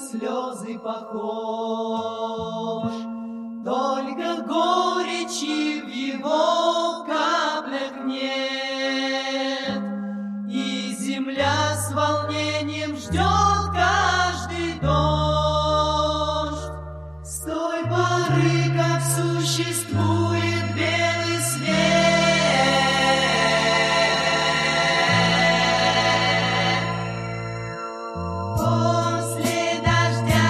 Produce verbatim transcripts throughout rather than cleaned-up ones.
слезы похож, только горечи в его каплях нет, и земля с волнением ждет каждый дождь. С той поры, как существует белый свет, после дождя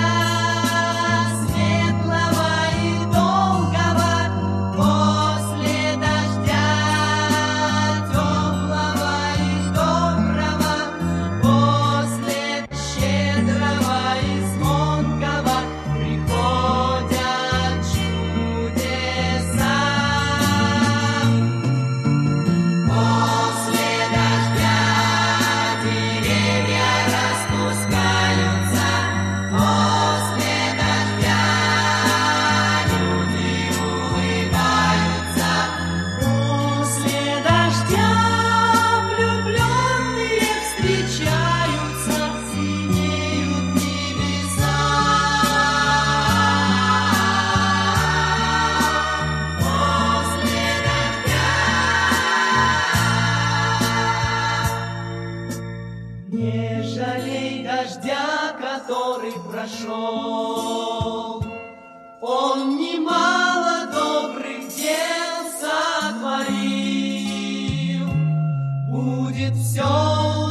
светлого и долгого, после дождя теплого и доброго, после щедрого и звонкого приходят чудеса. После дождя деревья распускаются, после дождя люди улыбаются, после дождя влюбленные встречаются, синеют небеса. После дождя не жалей дождя, который прошел, он немало добрых дел сотворил. Будет все